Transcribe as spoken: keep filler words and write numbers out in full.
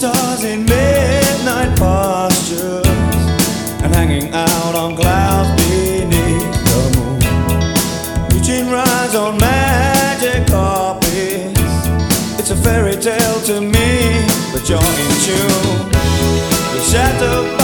stars in midnight postures and hanging out on clouds beneath the moon, reaching rides on magic carpets. It's a fairy tale to me, but you're in tune. You're shattered